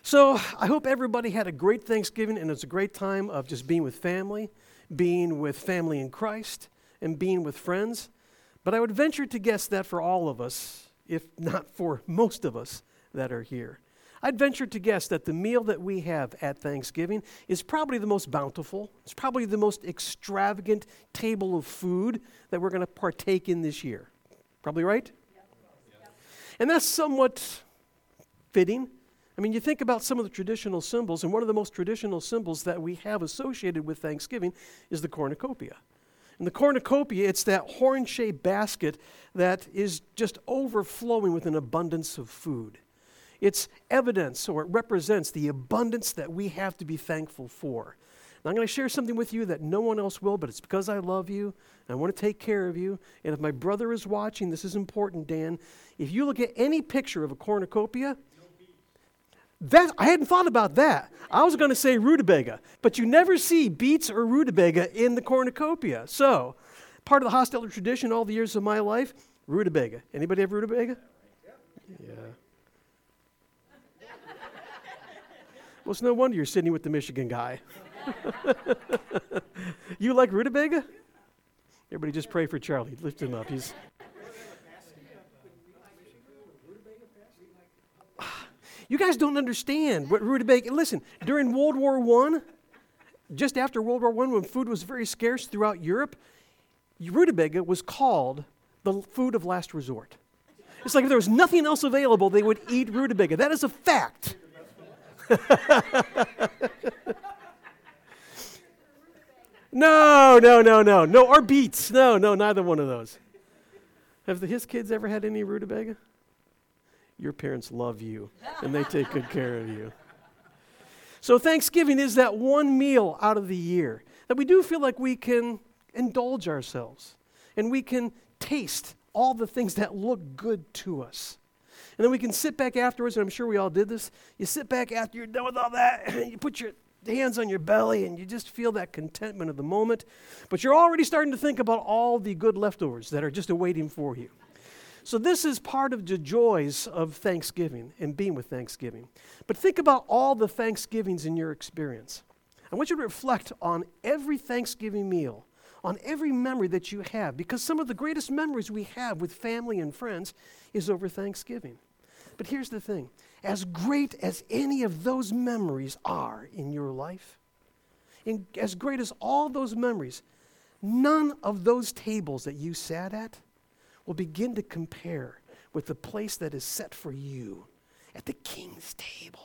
So I hope everybody had a great Thanksgiving, and it's a great time of just being with family in Christ, and being with friends. But I would venture to guess that for all of us, if not for most of us that are here, I'd venture to guess that the meal that we have at Thanksgiving is probably the most bountiful. It's probably the most extravagant table of food that we're going to partake in this year. Probably right? Yeah. And that's somewhat fitting. I mean, you think about some of the traditional symbols, and one of the most traditional symbols that we have associated with Thanksgiving is the cornucopia. And the cornucopia, it's that horn-shaped basket that is just overflowing with an abundance of food. It's evidence, or it represents the abundance that we have to be thankful for. And I'm going to share something with you that no one else will, but it's because I love you, and I want to take care of you. And if my brother is watching, this is important, Dan. If you look at any picture of a cornucopia, I hadn't thought about that. I was going to say rutabaga, but you never see beets or rutabaga in the cornucopia. So, part of the Hostetler tradition all the years of my life, rutabaga. Anybody have rutabaga? Yeah. Well, it's no wonder you're sitting with the Michigan guy. You like rutabaga? Everybody just pray for Charlie. Lift him up. You guys don't understand what rutabaga. Listen, during World War I, just after World War I, when food was very scarce throughout Europe, rutabaga was called the food of last resort. It's like if there was nothing else available, they would eat rutabaga. That is a fact. No, or beets. No, neither one of those. Have his kids ever had any rutabaga? Your parents love you, and they take good care of you. So Thanksgiving is that one meal out of the year that we do feel like we can indulge ourselves, and we can taste all the things that look good to us. And then we can sit back afterwards, and I'm sure we all did this. You sit back after you're done with all that, and you put your hands on your belly, and you just feel that contentment of the moment. But you're already starting to think about all the good leftovers that are just awaiting for you. So this is part of the joys of Thanksgiving and being with Thanksgiving. But think about all the Thanksgivings in your experience. I want you to reflect on every Thanksgiving meal, on every memory that you have, because some of the greatest memories we have with family and friends is over Thanksgiving. But here's the thing. As great as any of those memories are in your life, and as great as all those memories, none of those tables that you sat at will begin to compare with the place that is set for you at the King's table.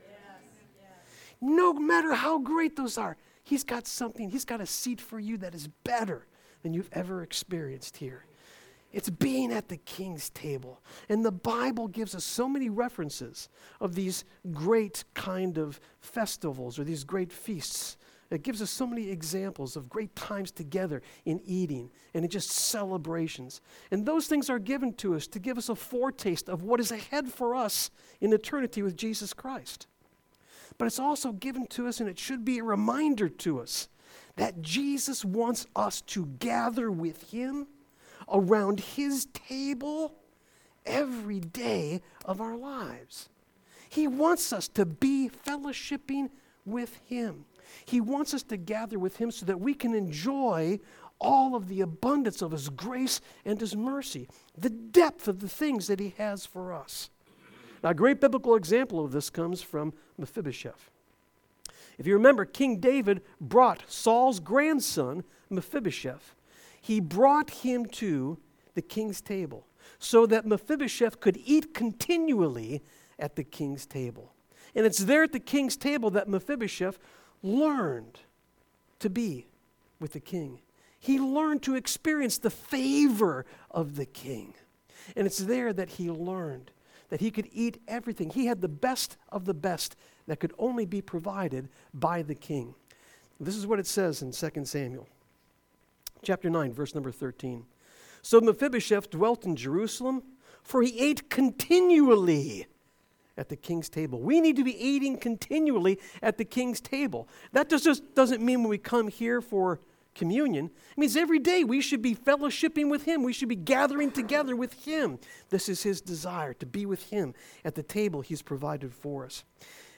Yes. No matter how great those are, He's got something, He's got a seat for you that is better than you've ever experienced here. It's being at the King's table. And the Bible gives us so many references of these great kind of festivals or these great feasts. It gives us so many examples of great times together in eating and in just celebrations. And those things are given to us to give us a foretaste of what is ahead for us in eternity with Jesus Christ. But it's also given to us, and it should be a reminder to us, that Jesus wants us to gather with Him around His table every day of our lives. He wants us to be fellowshipping with Him. He wants us to gather with Him so that we can enjoy all of the abundance of His grace and His mercy, the depth of the things that He has for us. Now, a great biblical example of this comes from Mephibosheth. If you remember, King David brought Saul's grandson, Mephibosheth. He brought him to the king's table so that Mephibosheth could eat continually at the king's table. And it's there at the king's table that Mephibosheth learned to be with the king. He learned to experience the favor of the king. And it's there that he learned that he could eat everything. He had the best of the best that could only be provided by the king. This is what it says in 2 Samuel, chapter 9, verse number 13. So Mephibosheth dwelt in Jerusalem, for he ate continually at the king's table. We need to be eating continually at the king's table. That just doesn't mean when we come here for communion. It means every day we should be fellowshipping with Him. We should be gathering together with Him. This is His desire, to be with Him at the table He's provided for us.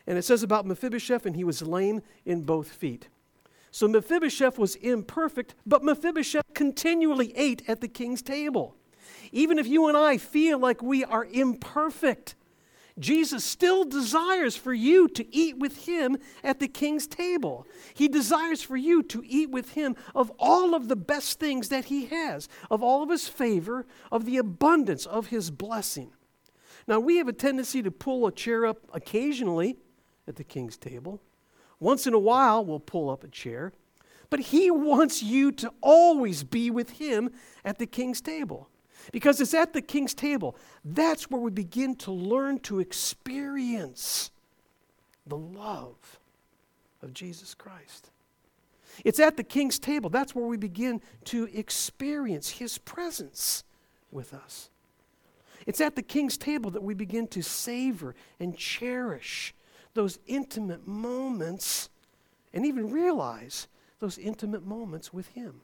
And it says about Mephibosheth, and he was lame in both feet. So Mephibosheth was imperfect, but Mephibosheth continually ate at the king's table. Even if you and I feel like we are imperfect, Jesus still desires for you to eat with him at the king's table. He desires for you to eat with him of all of the best things that he has, of all of his favor, of the abundance of his blessing. Now, we have a tendency to pull a chair up occasionally at the king's table. Once in a while, we'll pull up a chair. But he wants you to always be with him at the king's table. Because it's at the king's table. That's where we begin to learn to experience the love of Jesus Christ. It's at the king's table. That's where we begin to experience his presence with us. It's at the king's table that we begin to savor and cherish those intimate moments and even realize those intimate moments with him.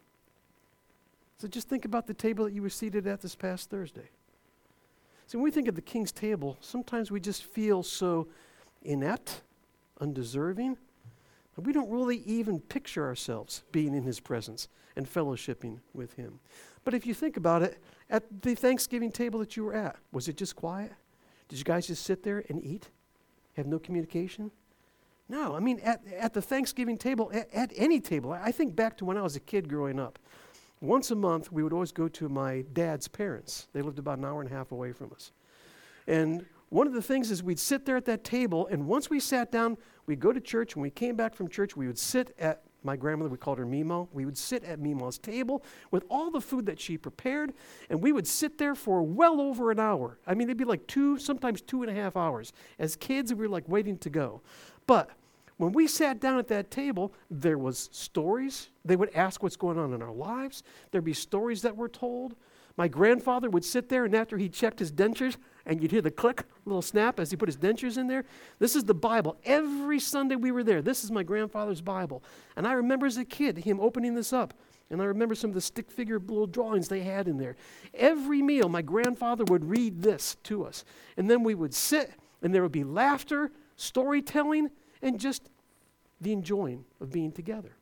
So just think about the table that you were seated at this past Thursday. See, when we think of the king's table, sometimes we just feel so inept, undeserving, and we don't really even picture ourselves being in his presence and fellowshipping with him. But if you think about it, at the Thanksgiving table that you were at, was it just quiet? Did you guys just sit there and eat? Have no communication? No, I mean, at the Thanksgiving table, at any table, I think back to when I was a kid growing up. Once a month, we would always go to my dad's parents. They lived about an hour and a half away from us. And one of the things is we'd sit there at that table, and once we sat down, we'd go to church. When we came back from church, we would sit at my grandmother, we called her Mimo. We would sit at Mimo's table with all the food that she prepared, and we would sit there for well over an hour. I mean, it'd be like sometimes 2.5 hours. As kids, we were like waiting to go. But when we sat down at that table, there was stories. They would ask what's going on in our lives. There'd be stories that were told. My grandfather would sit there, and after he checked his dentures, and you'd hear the click, little snap as he put his dentures in there. This is the Bible. Every Sunday we were there. This is my grandfather's Bible. And I remember as a kid him opening this up. And I remember some of the stick figure little drawings they had in there. Every meal, my grandfather would read this to us. And then we would sit, and there would be laughter, storytelling, and just the enjoying of being together.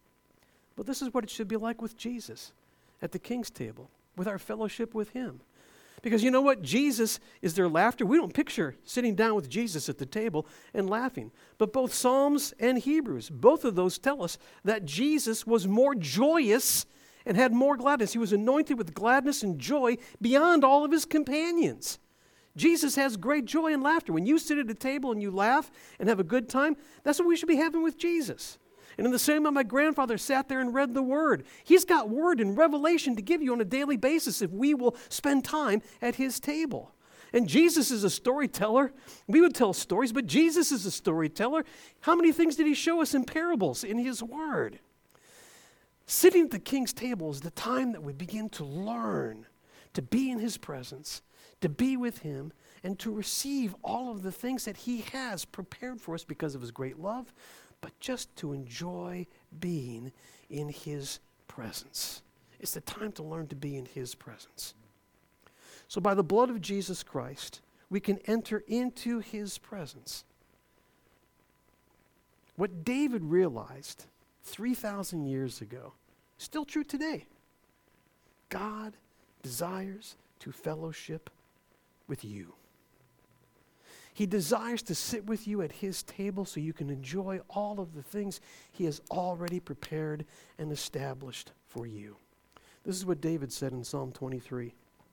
But this is what it should be like with Jesus at the king's table, with our fellowship with him. Because you know what? Jesus is their laughter. We don't picture sitting down with Jesus at the table and laughing. But both Psalms and Hebrews, both of those tell us that Jesus was more joyous and had more gladness. He was anointed with gladness and joy beyond all of his companions. Jesus has great joy and laughter. When you sit at a table and you laugh and have a good time, that's what we should be having with Jesus. And in the same way my grandfather sat there and read the Word. He's got Word and revelation to give you on a daily basis if we will spend time at his table. And Jesus is a storyteller. We would tell stories, but Jesus is a storyteller. How many things did he show us in parables in his Word? Sitting at the king's table is the time that we begin to learn to be in his presence, to be with him, and to receive all of the things that he has prepared for us because of his great love, but just to enjoy being in his presence. It's the time to learn to be in his presence. So by the blood of Jesus Christ, we can enter into his presence. What David realized 3,000 years ago, still true today. God desires to fellowship with you. He desires to sit with you at his table so you can enjoy all of the things he has already prepared and established for you. This is what David said in Psalm 23.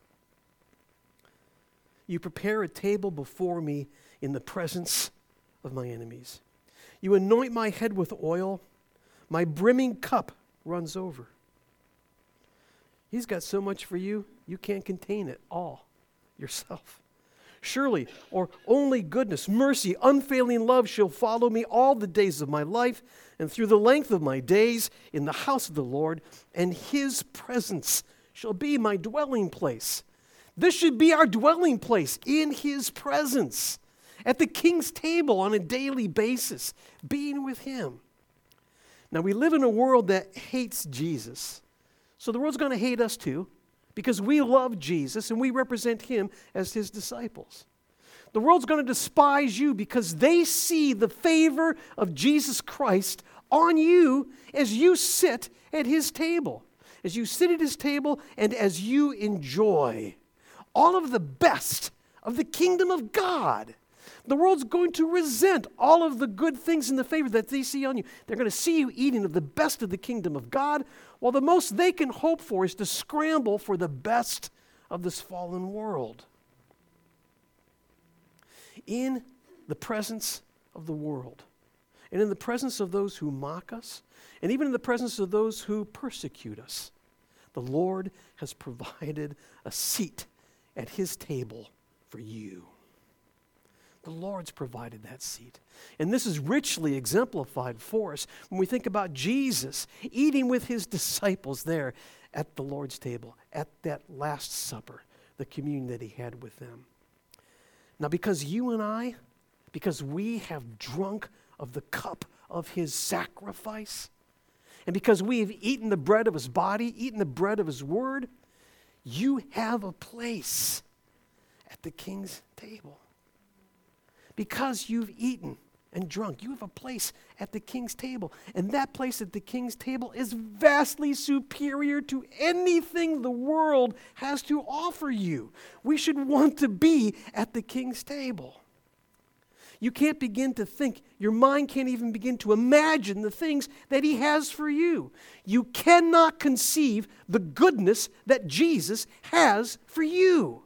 You prepare a table before me in the presence of my enemies. You anoint my head with oil. My brimming cup runs over. He's got so much for you, you can't contain it all yourself. Surely, or only goodness, mercy, unfailing love shall follow me all the days of my life, and through the length of my days in the house of the Lord, and his presence shall be my dwelling place. This should be our dwelling place, in his presence, at the king's table on a daily basis, being with him. Now, we live in a world that hates Jesus. So the world's going to hate us too, because we love Jesus and we represent him as his disciples. The world's going to despise you because they see the favor of Jesus Christ on you as you sit at his table. As you sit at his table and as you enjoy all of the best of the kingdom of God. The world's going to resent all of the good things and the favor that they see on you. They're going to see you eating of the best of the kingdom of God, while the most they can hope for is to scramble for the best of this fallen world. In the presence of the world, and in the presence of those who mock us, and even in the presence of those who persecute us, the Lord has provided a seat at his table for you. The Lord's provided that seat. And this is richly exemplified for us when we think about Jesus eating with his disciples there at the Lord's table, at that Last Supper, the communion that he had with them. Now, because you and I, because we have drunk of the cup of his sacrifice, and because we have eaten the bread of his body, eaten the bread of his word, you have a place at the king's table. Because you've eaten and drunk, you have a place at the king's table. And that place at the king's table is vastly superior to anything the world has to offer you. We should want to be at the king's table. You can't begin to think, your mind can't even begin to imagine the things that he has for you. You cannot conceive the goodness that Jesus has for you.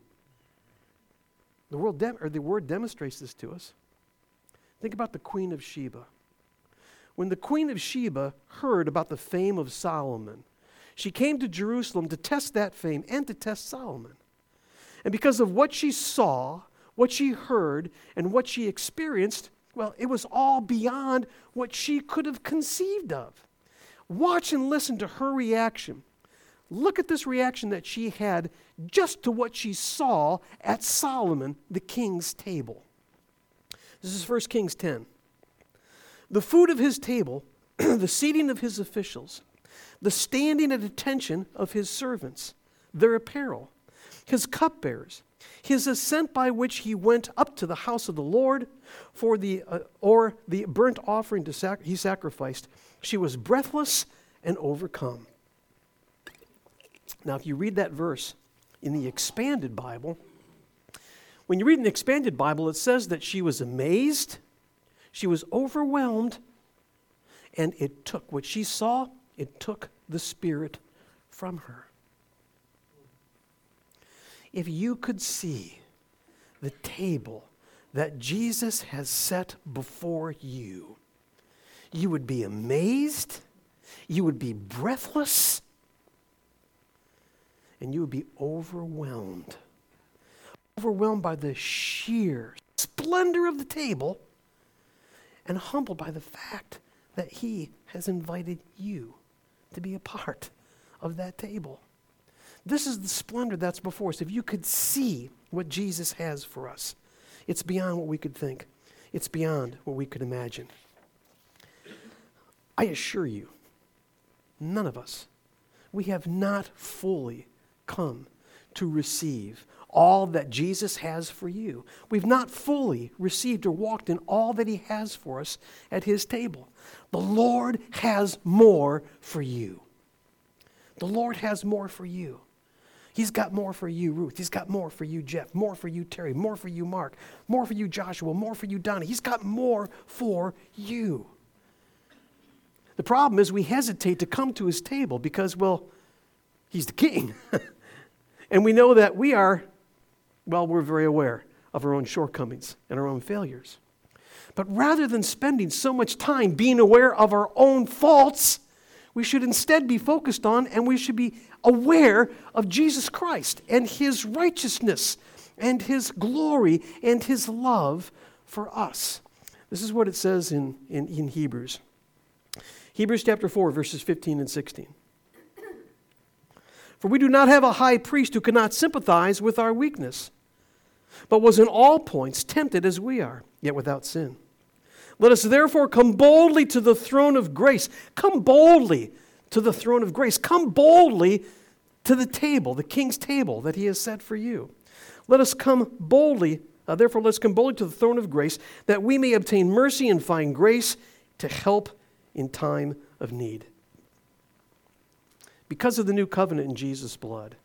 The word demonstrates this to us. Think about the Queen of Sheba. When the Queen of Sheba heard about the fame of Solomon, she came to Jerusalem to test that fame and to test Solomon. And because of what she saw, what she heard, and what she experienced, well, it was all beyond what she could have conceived of. Watch and listen to her reaction. Look at this reaction that she had just to what she saw at Solomon, the king's table. This is 1 Kings 10. The food of his table, the seating of his officials, the standing at attention of his servants, their apparel, his cupbearers, his ascent by which he went up to the house of the Lord for the burnt offering he sacrificed, she was breathless and overcome. Now, if you read that verse in the Expanded Bible, when you read in the Expanded Bible, it says that she was amazed, she was overwhelmed, and it took what she saw, it took the Spirit from her. If you could see the table that Jesus has set before you, you would be amazed, you would be breathless, and you would be overwhelmed by the sheer splendor of the table, and humbled by the fact that he has invited you to be a part of that table. This is the splendor that's before us. If you could see what Jesus has for us, it's beyond what we could think. It's beyond what we could imagine. I assure you, none of us, we have not fully come to receive all that Jesus has for you. We've not fully received or walked in all that he has for us at his table. The Lord has more for you. The Lord has more for you. He's got more for you, Ruth. He's got more for you, Jeff. More for you, Terry. More for you, Mark. More for you, Joshua. More for you, Donnie. He's got more for you. The problem is we hesitate to come to his table because, well, he's the king. And we know that we're very aware of our own shortcomings and our own failures. But rather than spending so much time being aware of our own faults, we should instead be focused on and we should be aware of Jesus Christ and his righteousness and his glory and his love for us. This is what it says in Hebrews. Hebrews chapter 4, verses 15 and 16. For we do not have a high priest who cannot sympathize with our weakness, but was in all points tempted as we are, yet without sin. Let us therefore come boldly to the throne of grace. Come boldly to the throne of grace. Come boldly to the table, the king's table that he has set for you. Let us come boldly Therefore, let's come boldly to the throne of grace, that we may obtain mercy and find grace to help in time of need. Because of the new covenant in Jesus' blood,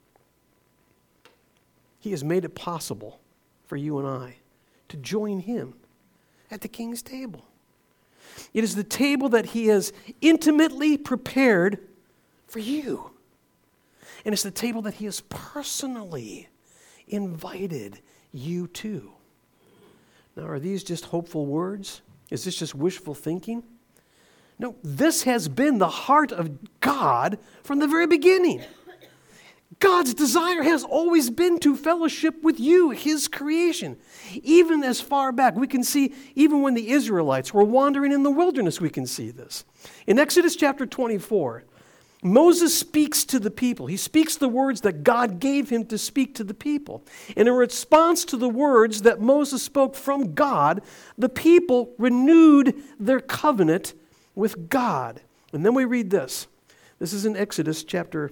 He has made it possible for you and I to join Him at the King's table. It is the table that He has intimately prepared for you. And it's the table that He has personally invited you to. Now, are these just hopeful words? Is this just wishful thinking? No, this has been the heart of God from the very beginning. God's desire has always been to fellowship with you, His creation. Even as far back, we can see, even when the Israelites were wandering in the wilderness, we can see this. In Exodus chapter 24, Moses speaks to the people. He speaks the words that God gave him to speak to the people. And in response to the words that Moses spoke from God, the people renewed their covenant with God. And then we read this. This is in Exodus chapter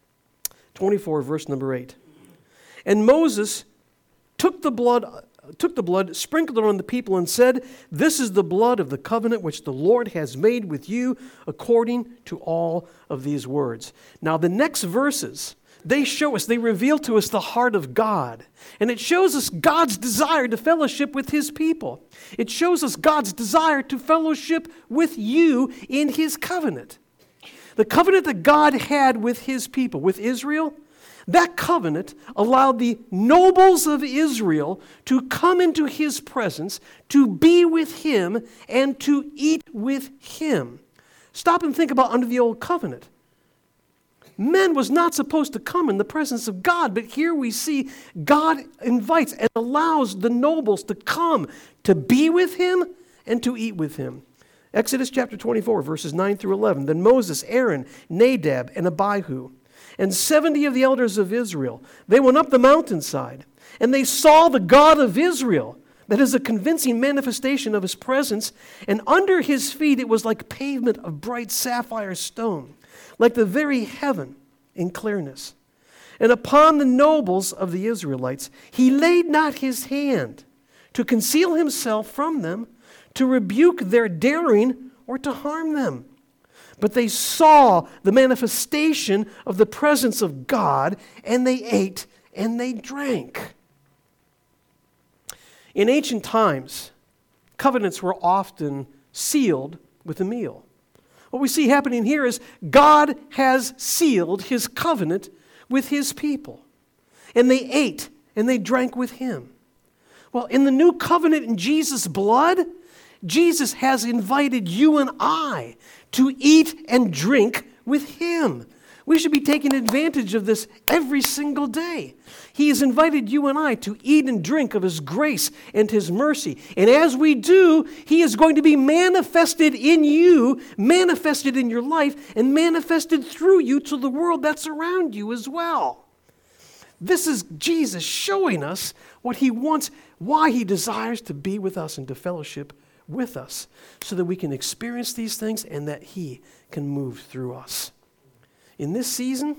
24, verse number 8. And Moses took the blood, sprinkled it on the people, and said, "This is the blood of the covenant which the Lord has made with you according to all of these words." Now, the next verses, they reveal to us the heart of God. And it shows us God's desire to fellowship with His people. It shows us God's desire to fellowship with you in His covenant. The covenant that God had with His people, with Israel, that covenant allowed the nobles of Israel to come into His presence, to be with Him, and to eat with Him. Stop and think about under the old covenant. Men was not supposed to come in the presence of God, but here we see God invites and allows the nobles to come to be with Him and to eat with Him. Exodus chapter 24, verses 9 through 11. Then Moses, Aaron, Nadab, and Abihu, and 70 of the elders of Israel, they went up the mountainside, and they saw the God of Israel. That is a convincing manifestation of His presence, and under His feet it was like pavement of bright sapphire stone, like the very heaven in clearness. And upon the nobles of the Israelites He laid not His hand to conceal Himself from them, to rebuke their daring, or to harm them. But they saw the manifestation of the presence of God, and they ate and they drank. In ancient times, covenants were often sealed with a meal. What we see happening here is God has sealed His covenant with His people. And they ate and they drank with Him. Well, in the new covenant in Jesus' blood, Jesus has invited you and I to eat and drink with Him. We should be taking advantage of this every single day. He has invited you and I to eat and drink of His grace and His mercy. And as we do, He is going to be manifested in you, manifested in your life, and manifested through you to the world that's around you as well. This is Jesus showing us what He wants, why He desires to be with us and to fellowship with us, so that we can experience these things and that He can move through us. In this season,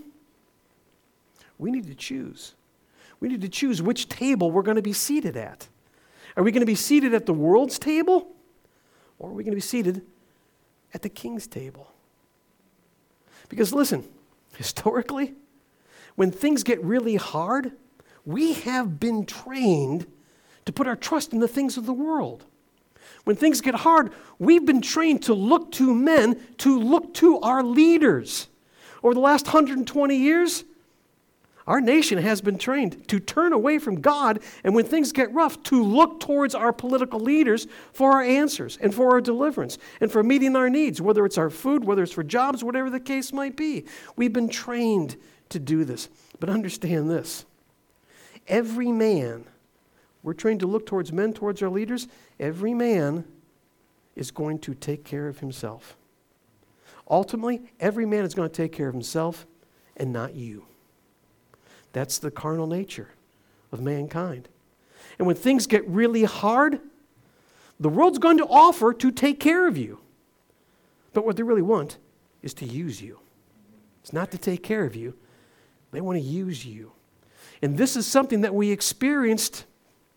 we need to choose. We need to choose which table we're going to be seated at. Are we going to be seated at the world's table, or are we going to be seated at the King's table? Because listen, historically, when things get really hard, we have been trained to put our trust in the things of the world. When things get hard, we've been trained to look to men, to look to our leaders. Over the last 120 years, our nation has been trained to turn away from God, and when things get rough, to look towards our political leaders for our answers and for our deliverance and for meeting our needs, whether it's our food, whether it's for jobs, whatever the case might be. We've been trained to do this. But understand this. Every man, we're trained to look towards men, towards our leaders. Every man is going to take care of himself. Ultimately, every man is going to take care of himself and not you. That's the carnal nature of mankind. And when things get really hard, the world's going to offer to take care of you. But what they really want is to use you. It's not to take care of you. They want to use you. And this is something that we experienced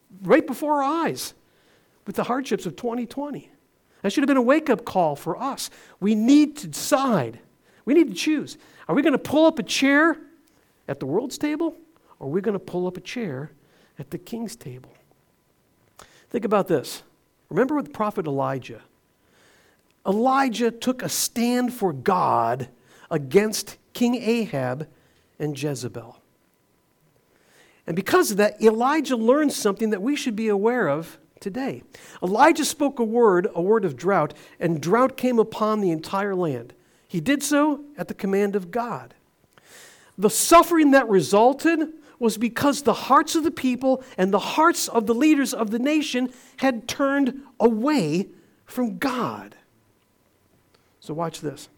right before our eyes with the hardships of 2020. That should have been a wake-up call for us. We need to decide. We need to choose. Are we going to pull up a chair at the world's table, or are we going to pull up a chair at the king's table? Think about this. Remember with the prophet Elijah. Elijah took a stand for God against King Ahab and Jezebel. And because of that, Elijah learned something that we should be aware of today. Elijah spoke a word of drought, and drought came upon the entire land. He did so at the command of God. The suffering that resulted was because the hearts of the people and the hearts of the leaders of the nation had turned away from God. So watch this.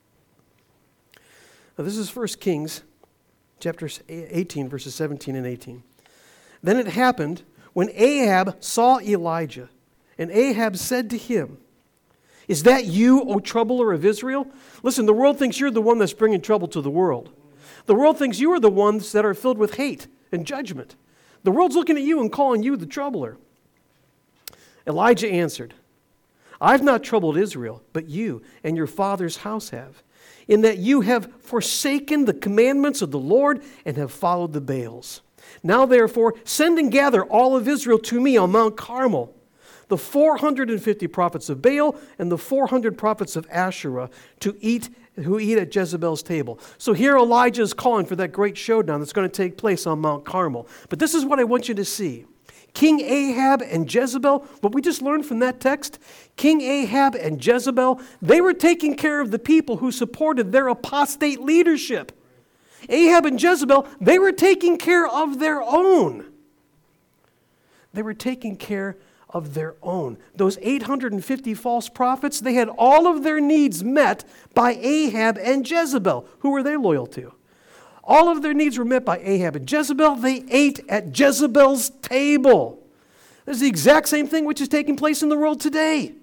Now this is 1 Kings chapter 18, verses 17 and 18. Then it happened when Ahab saw Elijah, and Ahab said to him, "Is that you, O troubler of Israel?" Listen, the world thinks you're the one that's bringing trouble to the world. The world thinks you are the ones that are filled with hate and judgment. The world's looking at you and calling you the troubler. Elijah answered, "I've not troubled Israel, but you and your father's house have, in that you have forsaken the commandments of the Lord and have followed the Baals. Now therefore, send and gather all of Israel to me on Mount Carmel, the 450 prophets of Baal and the 400 prophets of Asherah who eat at Jezebel's table." So here Elijah is calling for that great showdown that's going to take place on Mount Carmel. But this is what I want you to see. King Ahab and Jezebel, what we just learned from that text, King Ahab and Jezebel, they were taking care of the people who supported their apostate leadership. Ahab and Jezebel, they were taking care of their own. They were taking care of their own. Those 850 false prophets, they had all of their needs met by Ahab and Jezebel. Who were they loyal to? All of their needs were met by Ahab and Jezebel. They ate at Jezebel's table. This is the exact same thing which is taking place in the world today.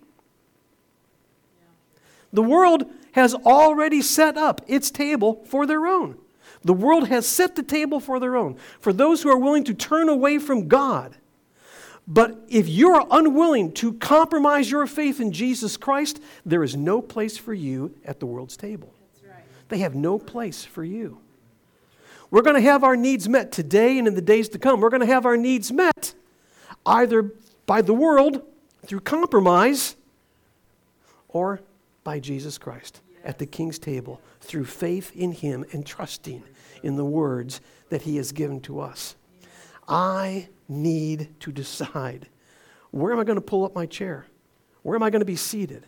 The world has already set up its table for their own. The world has set the table for their own, for those who are willing to turn away from God. But if you're unwilling to compromise your faith in Jesus Christ, there is no place for you at the world's table. That's right. They have no place for you. We're going to have our needs met today and in the days to come. We're going to have our needs met either by the world through compromise or by Jesus Christ at the King's table through faith in Him and trusting in the words that He has given to us. I need to decide, where am I going to pull up my chair? Where am I going to be seated?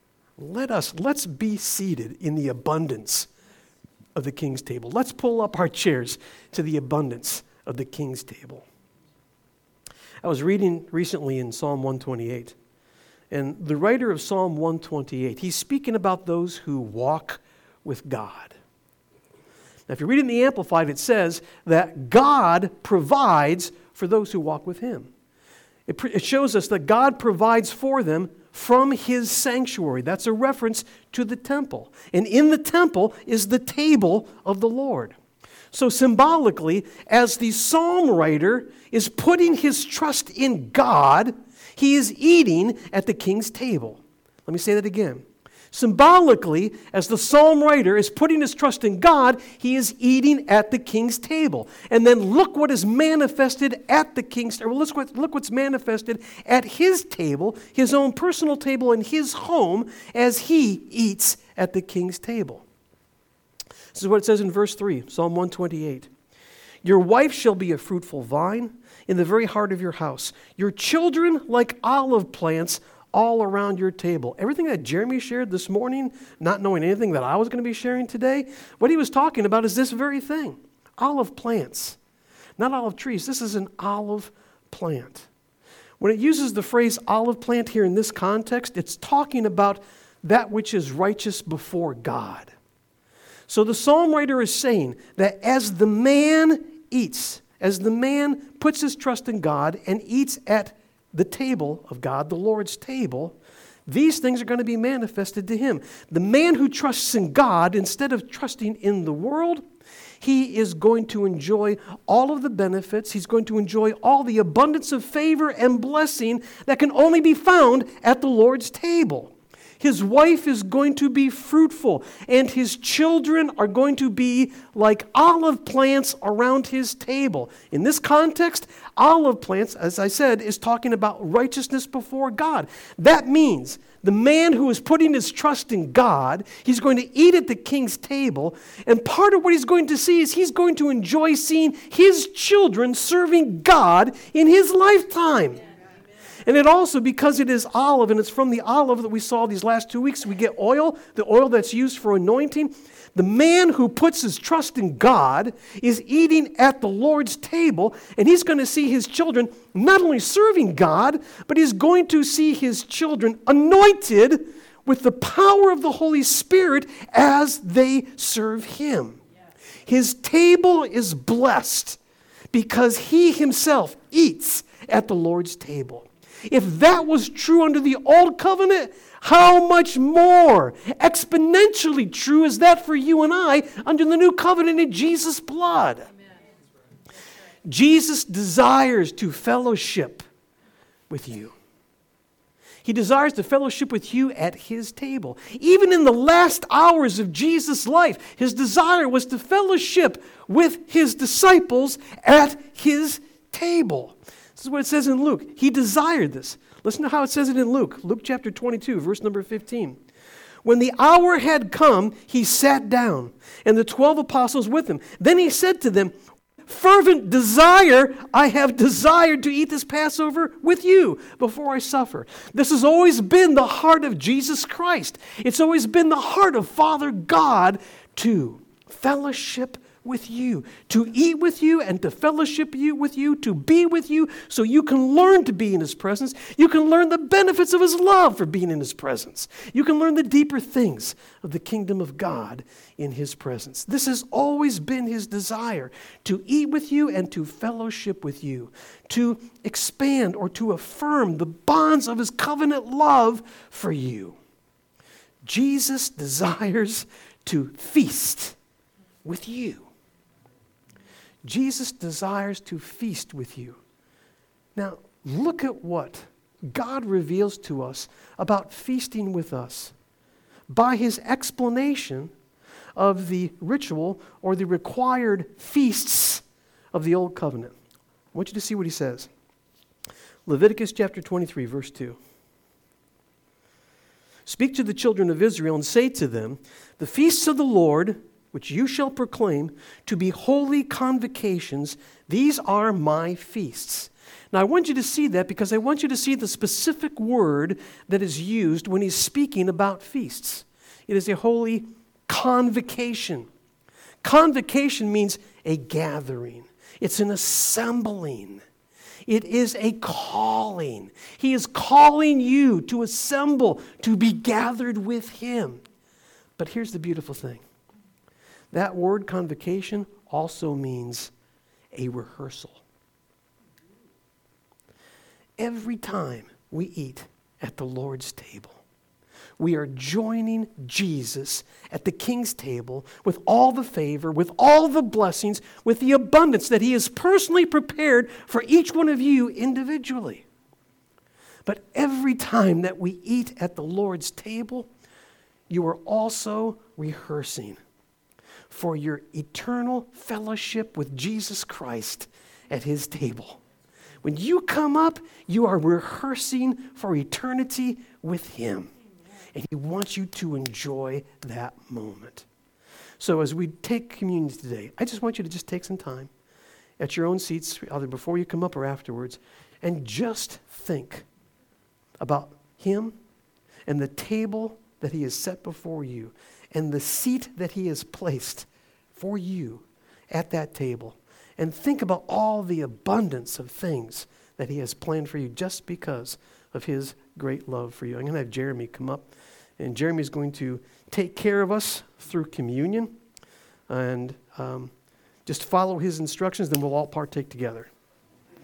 Let's be seated in the abundance of the King's table. Let's pull up our chairs to the abundance of the King's table. I was reading recently in Psalm 128, and the writer of Psalm 128, he's speaking about those who walk with God. Now, if you read in the Amplified, it says that God provides for those who walk with Him. It shows us that God provides for them from His sanctuary. That's a reference to the temple. And in the temple is the table of the Lord. So symbolically, as the psalm writer is putting his trust in God, he is eating at the King's table. Let me say that again. Symbolically, as the psalm writer is putting his trust in God, he is eating at the King's table. And then look what is manifested at the King's table. Look what's manifested at his table, his own personal table in his home, as he eats at the King's table. This is what it says in verse 3, Psalm 128. Your wife shall be a fruitful vine in the very heart of your house. Your children like olive plants all around your table. Everything that Jeremy shared this morning, not knowing anything that I was going to be sharing today, what he was talking about is this very thing. Olive plants. Not olive trees. This is an olive plant. When it uses the phrase olive plant here in this context, it's talking about that which is righteous before God. So the psalm writer is saying that as the man eats, as the man puts his trust in God and eats at the table of God, the Lord's table, these things are going to be manifested to him. The man who trusts in God instead of trusting in the world, he is going to enjoy all of the benefits. He's going to enjoy all the abundance of favor and blessing that can only be found at the Lord's table. His wife is going to be fruitful, and his children are going to be like olive plants around his table. In this context, olive plants, as I said, is talking about righteousness before God. That means the man who is putting his trust in God, he's going to eat at the king's table, and part of what he's going to see is he's going to enjoy seeing his children serving God in his lifetime. And it also, because it is olive, and it's from the olive that we saw these last 2 weeks, we get oil, the oil that's used for anointing. The man who puts his trust in God is eating at the Lord's table, and he's going to see his children not only serving God, but he's going to see his children anointed with the power of the Holy Spirit as they serve him. His table is blessed because he himself eats at the Lord's table. If that was true under the old covenant, how much more exponentially true is that for you and I under the new covenant in Jesus' blood? Amen. Jesus desires to fellowship with you. He desires to fellowship with you at his table. Even in the last hours of Jesus' life, his desire was to fellowship with his disciples at his table. This is what it says in Luke. He desired this. Listen to how it says it in Luke. Luke chapter 22, verse number 15. When the hour had come, he sat down, and the 12 apostles with him. Then he said to them, fervent desire, I have desired to eat this Passover with you before I suffer. This has always been the heart of Jesus Christ. It's always been the heart of Father God to fellowship with you, to eat with you and to fellowship with you, to be with you so you can learn to be in his presence. You can learn the benefits of his love for being in his presence. You can learn the deeper things of the kingdom of God in his presence. This has always been his desire, to eat with you and to fellowship with you, to expand or to affirm the bonds of his covenant love for you. Jesus desires to feast with you. Jesus desires to feast with you. Now, look at what God reveals to us about feasting with us by his explanation of the ritual or the required feasts of the Old Covenant. I want you to see what he says. Leviticus chapter 23, verse 2. Speak to the children of Israel and say to them, the feasts of the Lord, which you shall proclaim to be holy convocations, these are my feasts. Now I want you to see that because I want you to see the specific word that is used when he's speaking about feasts. It is a holy convocation. Convocation means a gathering. It's an assembling. It is a calling. He is calling you to assemble, to be gathered with him. But here's the beautiful thing. That word convocation also means a rehearsal. Every time we eat at the Lord's table, we are joining Jesus at the King's table with all the favor, with all the blessings, with the abundance that he has personally prepared for each one of you individually. But every time that we eat at the Lord's table, you are also rehearsing for your eternal fellowship with Jesus Christ at his table. When you come up, you are rehearsing for eternity with him. And he wants you to enjoy that moment. So as we take communion today, I just want you to just take some time at your own seats, either before you come up or afterwards, and just think about him and the table that he has set before you and the seat that he has placed for you at that table. And think about all the abundance of things that he has planned for you just because of his great love for you. I'm going to have Jeremy come up, and Jeremy's going to take care of us through communion. And just follow his instructions, then we'll all partake together.